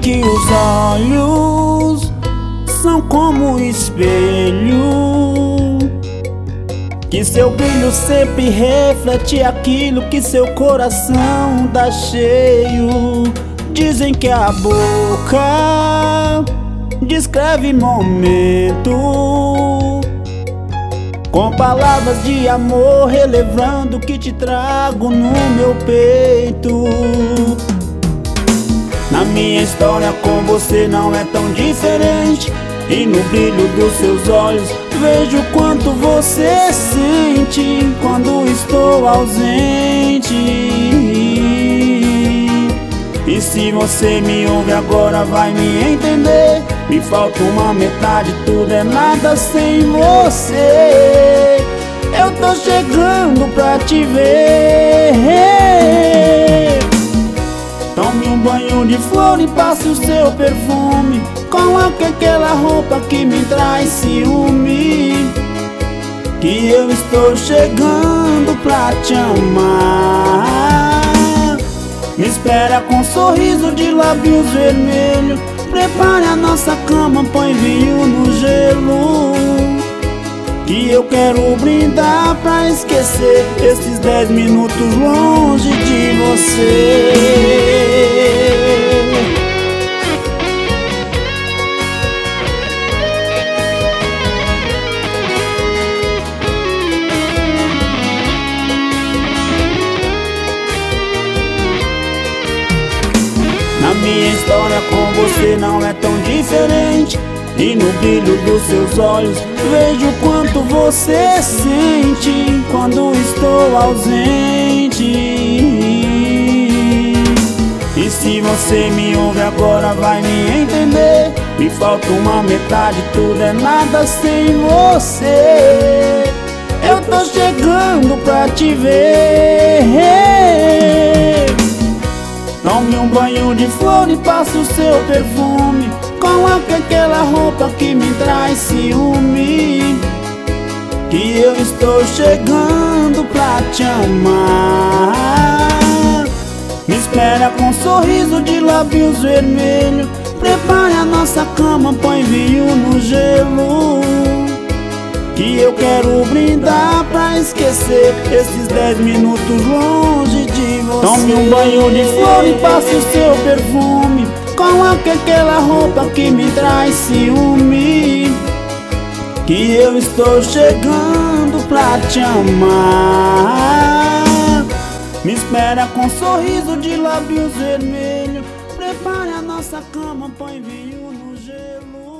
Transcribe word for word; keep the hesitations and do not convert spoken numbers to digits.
que os olhos são como espelho, que seu brilho sempre reflete aquilo que seu coração tá cheio. Dizem que a boca descreve momento, com palavras de amor relevando que te trago no meu peito. Na minha história com você não é tão diferente, e no brilho dos seus olhos vejo quanto você sente quando estou ausente. E se você me ouve agora vai me entender. Me falta uma metade, tudo é nada sem você. Eu tô chegando pra te ver. Tome um banho de flor e passe o seu perfume, coloque aquela roupa que me traz ciúme, que eu estou chegando pra te amar. Me espera com um sorriso de lábios vermelhos, prepare a nossa cama, põe vinho no gelo, que eu quero brindar pra esquecer esses dez minutos longe de você. Na minha história com você não é tão diferente, e no brilho dos seus olhos vejo quanto você sente quando estou ausente. E se você me ouve agora vai me entender. Me falta uma metade, tudo é nada sem você. Eu tô chegando pra te ver. Tome um banho de flor e passe o seu perfume, coloque aquela roupa que me traz ciúme, que eu estou chegando pra te amar. Me espera com um sorriso de lábios vermelhos, prepare a nossa cama, põe vinho no gelo, que eu quero brindar pra esquecer esses dez minutos longe de você. Tome um banho de flor e passe o seu perfume, coloque aquela roupa que me traz ciúme, que eu estou chegando pra te amar. Me espera com um sorriso de lábios vermelhos, prepare a nossa cama, põe vinho no gelo,